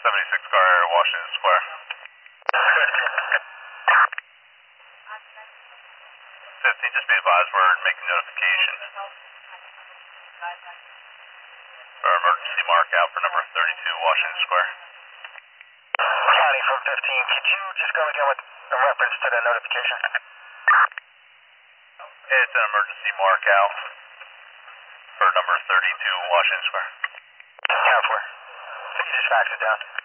76 car area, Washington Square. 15, just be advised we're making notification for emergency mark out for number 32 Washington Square. County from 15, could you just go again with a reference to the notification? It's an emergency mark out for number 32 Washington Square. Count for. So you just fax it down.